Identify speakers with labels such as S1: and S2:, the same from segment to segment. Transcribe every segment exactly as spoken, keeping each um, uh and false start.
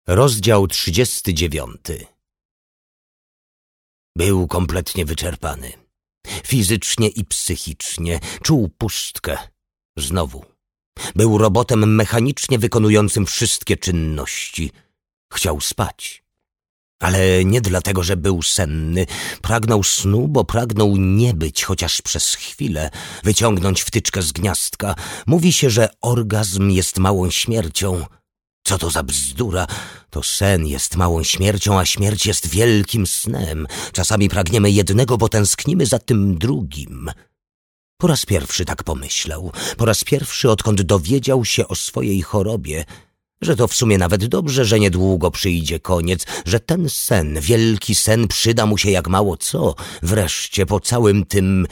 S1: Rozdział trzydziesty dziewiąty. Był kompletnie wyczerpany. Fizycznie i psychicznie czuł pustkę. Znowu. Był robotem mechanicznie wykonującym wszystkie czynności. Chciał spać. Ale nie dlatego, że był senny. Pragnął snu, bo pragnął nie być, chociaż przez chwilę, wyciągnąć wtyczkę z gniazdka. Mówi się, że orgazm jest małą śmiercią. Co to za bzdura? To sen jest małą śmiercią, a śmierć jest wielkim snem. Czasami pragniemy jednego, bo tęsknimy za tym drugim. Po raz pierwszy tak pomyślał. Po raz pierwszy, odkąd dowiedział się o swojej chorobie, że to w sumie nawet dobrze, że niedługo przyjdzie koniec, że ten sen, wielki sen przyda mu się jak mało co, wreszcie po całym tym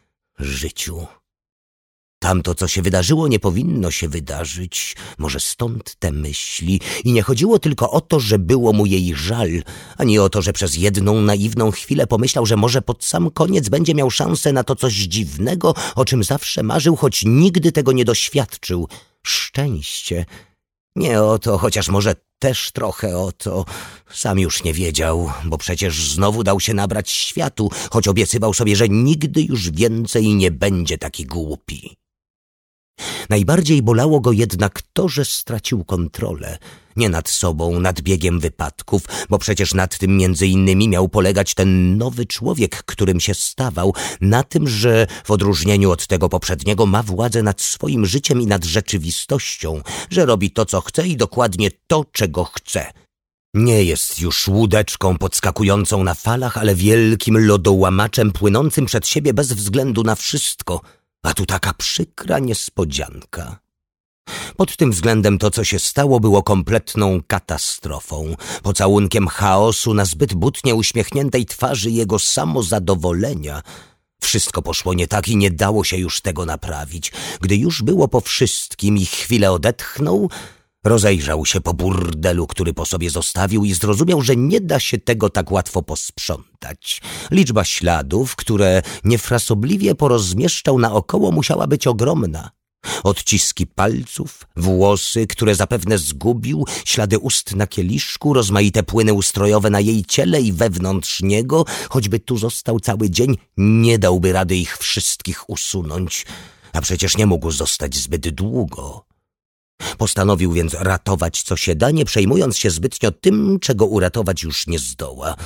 S1: życiu. Tamto, co się wydarzyło, nie powinno się wydarzyć. Może stąd te myśli. I nie chodziło tylko o to, że było mu jej żal, ani o to, że przez jedną naiwną chwilę pomyślał, że może pod sam koniec będzie miał szansę na to coś dziwnego, o czym zawsze marzył, choć nigdy tego nie doświadczył. Szczęście. Nie o to, chociaż może też trochę o to. Sam już nie wiedział, bo przecież znowu dał się nabrać światu, choć obiecywał sobie, że nigdy już więcej nie będzie taki głupi. Najbardziej bolało go jednak to, że stracił kontrolę. Nie nad sobą, nad biegiem wypadków, bo przecież nad tym między innymi miał polegać ten nowy człowiek, którym się stawał, na tym, że w odróżnieniu od tego poprzedniego ma władzę nad swoim życiem i nad rzeczywistością, że robi to, co chce i dokładnie to, czego chce. Nie jest już łódeczką podskakującą na falach, ale wielkim lodołamaczem płynącym przed siebie bez względu na wszystko. A tu taka przykra niespodzianka. Pod tym względem to, co się stało, było kompletną katastrofą. Pocałunkiem chaosu na zbyt butnie uśmiechniętej twarzy jego samozadowolenia. Wszystko poszło nie tak i nie dało się już tego naprawić. Gdy już było po wszystkim i chwilę odetchnął, rozejrzał się po burdelu, który po sobie zostawił i zrozumiał, że nie da się tego tak łatwo posprzątać. Liczba śladów, które niefrasobliwie porozmieszczał naokoło, musiała być ogromna. Odciski palców, włosy, które zapewne zgubił, ślady ust na kieliszku, rozmaite płyny ustrojowe na jej ciele i wewnątrz niego. Choćby tu został cały dzień, nie dałby rady ich wszystkich usunąć. A przecież nie mógł zostać zbyt długo. Postanowił więc ratować co się da, nie przejmując się zbytnio tym, czego uratować już nie zdoła.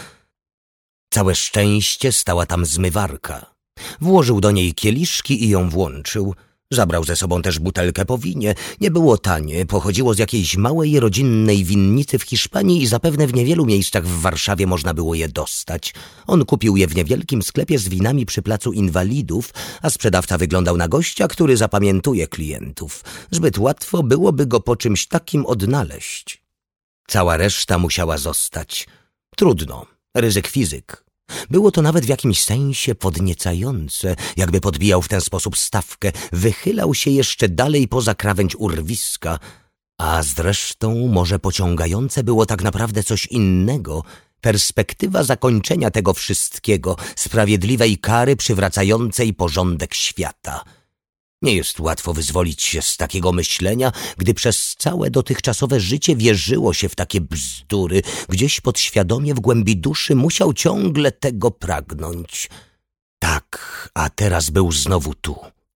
S1: Całe szczęście stała tam zmywarka. Włożył do niej kieliszki i ją włączył. Zabrał ze sobą też butelkę po winie. Nie było tanie, pochodziło z jakiejś małej rodzinnej winnicy w Hiszpanii i zapewne w niewielu miejscach w Warszawie można było je dostać. On kupił je w niewielkim sklepie z winami przy placu Inwalidów, a sprzedawca wyglądał na gościa, który zapamiętuje klientów. Zbyt łatwo byłoby go po czymś takim odnaleźć. Cała reszta musiała zostać. Trudno, ryzyk fizyk. Było to nawet w jakimś sensie podniecające, jakby podbijał w ten sposób stawkę, wychylał się jeszcze dalej poza krawędź urwiska, a zresztą może pociągające było tak naprawdę coś innego, perspektywa zakończenia tego wszystkiego, sprawiedliwej kary przywracającej porządek świata. Nie jest łatwo wyzwolić się z takiego myślenia, gdy przez całe dotychczasowe życie wierzyło się w takie bzdury. Gdzieś podświadomie w głębi duszy musiał ciągle tego pragnąć. Tak, a teraz był znowu tu.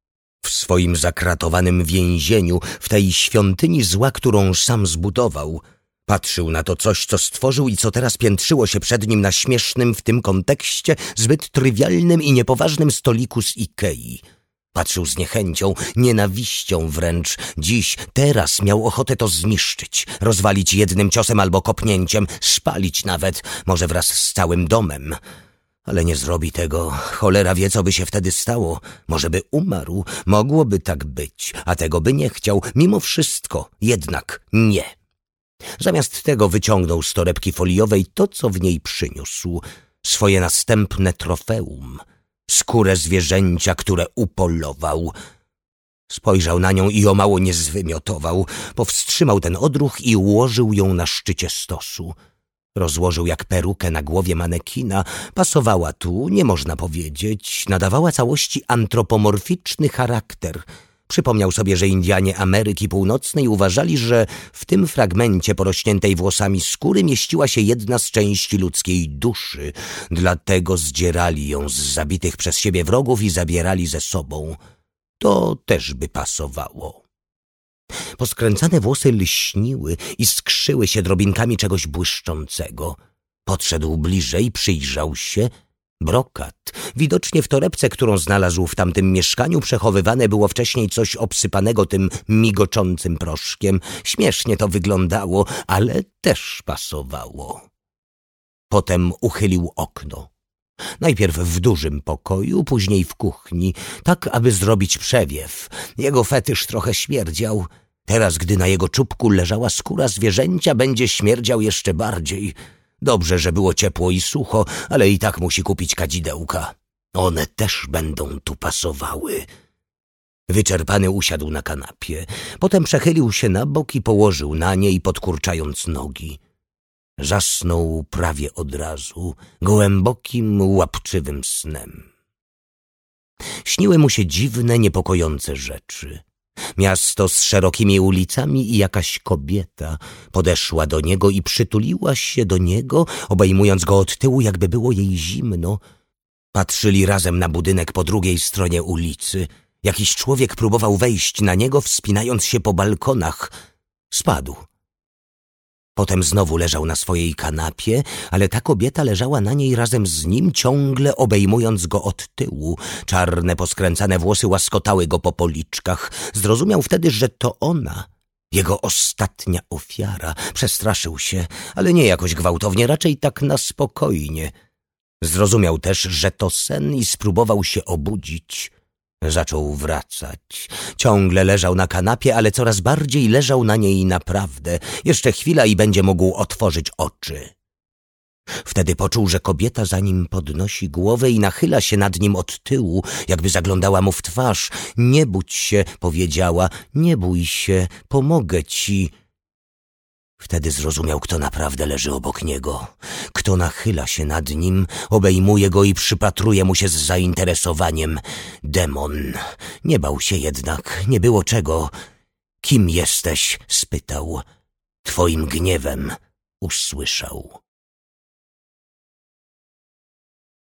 S1: W swoim zakratowanym więzieniu, w tej świątyni zła, którą sam zbudował. Patrzył na to coś, co stworzył i co teraz piętrzyło się przed nim na śmiesznym w tym kontekście, zbyt trywialnym i niepoważnym stoliku z Ikei. Patrzył z niechęcią, nienawiścią wręcz. Dziś, teraz miał ochotę to zniszczyć, rozwalić jednym ciosem albo kopnięciem, spalić nawet, może wraz z całym domem. Ale nie zrobi tego. Cholera wie, co by się wtedy stało. Może by umarł, mogłoby tak być, a tego by nie chciał. Mimo wszystko, jednak nie. Zamiast tego wyciągnął z torebki foliowej to, co w niej przyniósł. Swoje następne trofeum. Skórę zwierzęcia, które upolował. Spojrzał na nią i o mało nie zwymiotował. Powstrzymał ten odruch i ułożył ją na szczycie stosu. Rozłożył jak perukę na głowie manekina. Pasowała tu, nie można powiedzieć. Nadawała całości antropomorficzny charakter. Przypomniał sobie, że Indianie Ameryki Północnej uważali, że w tym fragmencie porośniętej włosami skóry mieściła się jedna z części ludzkiej duszy, dlatego zdzierali ją z zabitych przez siebie wrogów i zabierali ze sobą. To też by pasowało. Poskręcane włosy lśniły i skrzyły się drobinkami czegoś błyszczącego. Podszedł bliżej, przyjrzał się. Brokat. Widocznie w torebce, którą znalazł w tamtym mieszkaniu, przechowywane było wcześniej coś obsypanego tym migoczącym proszkiem. Śmiesznie to wyglądało, ale też pasowało. Potem uchylił okno. Najpierw w dużym pokoju, później w kuchni, tak aby zrobić przewiew. Jego fetysz trochę śmierdział. Teraz, gdy na jego czubku leżała skóra zwierzęcia, będzie śmierdział jeszcze bardziej. Dobrze, że było ciepło i sucho, ale i tak musi kupić kadzidełka. One też będą tu pasowały. Wyczerpany usiadł na kanapie. Potem przechylił się na bok i położył na niej, podkurczając nogi. Zasnął prawie od razu, głębokim, łapczywym snem. Śniły mu się dziwne, niepokojące rzeczy. Miasto z szerokimi ulicami i jakaś kobieta podeszła do niego i przytuliła się do niego, obejmując go od tyłu, jakby było jej zimno. Patrzyli razem na budynek po drugiej stronie ulicy. Jakiś człowiek próbował wejść na niego, wspinając się po balkonach. Spadł. Potem znowu leżał na swojej kanapie, ale ta kobieta leżała na niej razem z nim, ciągle obejmując go od tyłu. Czarne, poskręcane włosy łaskotały go po policzkach. Zrozumiał wtedy, że to ona, jego ostatnia ofiara. Przestraszył się, ale nie jakoś gwałtownie, raczej tak na spokojnie. Zrozumiał też, że to sen i spróbował się obudzić. Zaczął wracać. Ciągle leżał na kanapie, ale coraz bardziej leżał na niej naprawdę. Jeszcze chwila i będzie mógł otworzyć oczy. Wtedy poczuł, że kobieta za nim podnosi głowę i nachyla się nad nim od tyłu, jakby zaglądała mu w twarz. Nie budź się, powiedziała, nie bój się, pomogę ci. Wtedy zrozumiał, kto naprawdę leży obok niego, kto nachyla się nad nim, obejmuje go i przypatruje mu się z zainteresowaniem. Demon. Nie bał się jednak, nie było czego. Kim jesteś? Spytał. Twoim gniewem, usłyszał.